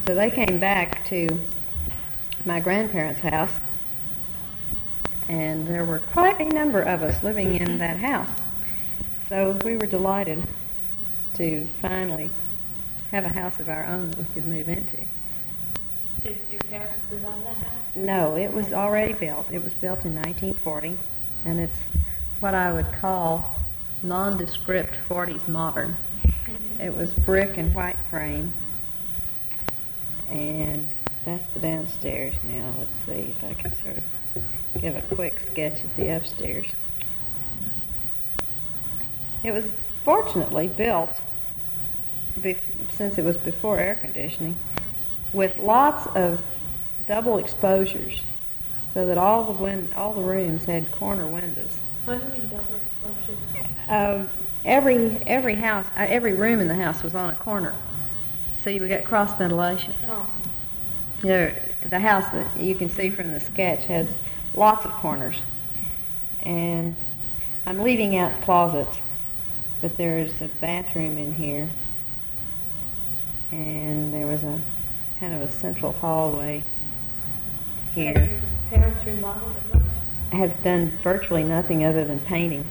So they came back to my grandparents' house, and there were quite a number of us living in that house. So we were delighted to finally have a house of our own that we could move into. Did your parents design that house? No, it was already built. It was built in 1940, and it's what I would call nondescript 40s modern. It was brick and white frame, and that's the downstairs now. Let's see if I can sort of give a quick sketch of the upstairs. It was fortunately built, since it was before air conditioning, with lots of double exposures, so that all the rooms had corner windows. What do you mean double exposure? Every house, every room in the house was on a corner, so you would get cross ventilation. Oh. You know, the house that you can see from the sketch has lots of corners, and I'm leaving out closets, but there's a bathroom in here, and there was a kind of a central hallway here. Have your parents remodeled it much? I have done virtually nothing other than painting.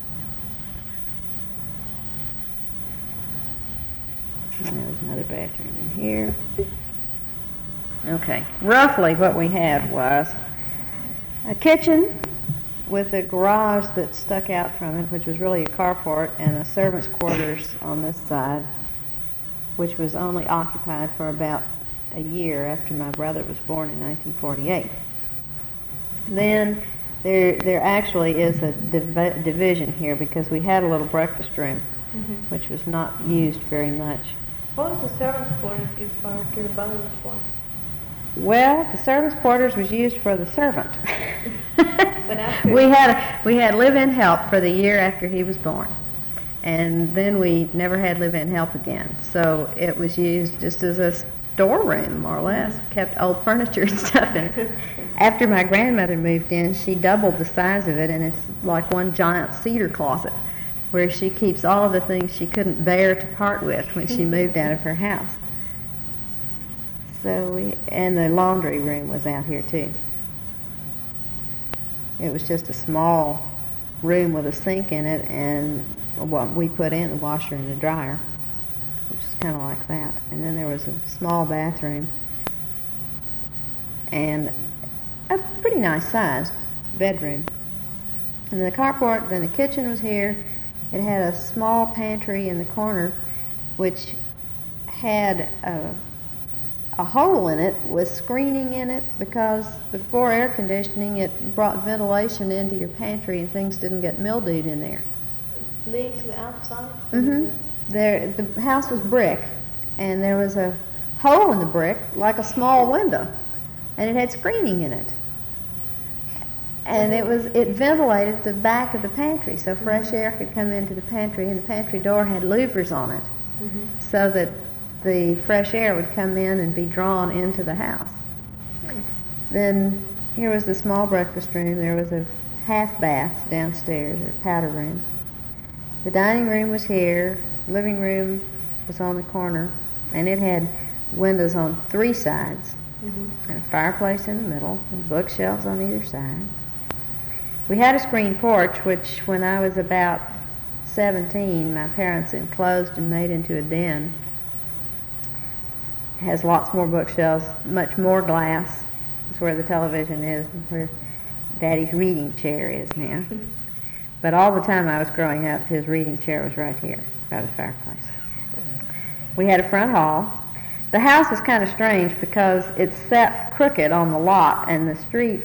And there was another bathroom in here. Okay, roughly what we had was a kitchen with a garage that stuck out from it, which was really a carport, and a servant's quarters on this side, which was only occupied for about a year after my brother was born in 1948. Then there actually is a division here, because we had a little breakfast room, which was not used very much. What was the servants' quarters used for after your brother was born? Well, the servants' quarters was used for the servant. But after we had live-in help for the year after he was born, and then we never had live-in help again. So it was used just as a storeroom, more or less. Kept old furniture and stuff in it. After my grandmother moved in, she doubled the size of it, and it's like one giant cedar closet, where she keeps all of the things she couldn't bear to part with when she moved out of her house. And the laundry room was out here too. It was just a small room with a sink in it, and what we put in the washer and the dryer, which is kind of like that. And then there was a small bathroom and a pretty nice sized bedroom. And then the carport, then the kitchen was here. It had a small pantry in the corner, which had a hole in it with screening in it, because before air conditioning it brought ventilation into your pantry and things didn't get mildewed in there. leading to the outside? The house was brick, and there was a hole in the brick like a small window, and it had screening in it. And it ventilated the back of the pantry, so fresh air could come into the pantry, and the pantry door had louvers on it, so that the fresh air would come in and be drawn into the house. Then here was the small breakfast room. There was a half bath downstairs, or powder room. The dining room was here. Living room was on the corner, and it had windows on three sides, and a fireplace in the middle, and bookshelves on either side. We had a screen porch, which when I was about 17, my parents enclosed and made into a den. It has lots more bookshelves, much more glass. It's where the television is, and where Daddy's reading chair is now. But all the time I was growing up, his reading chair was right here, by the fireplace. We had a front hall. The house was kind of strange because it's set crooked on the lot, and the street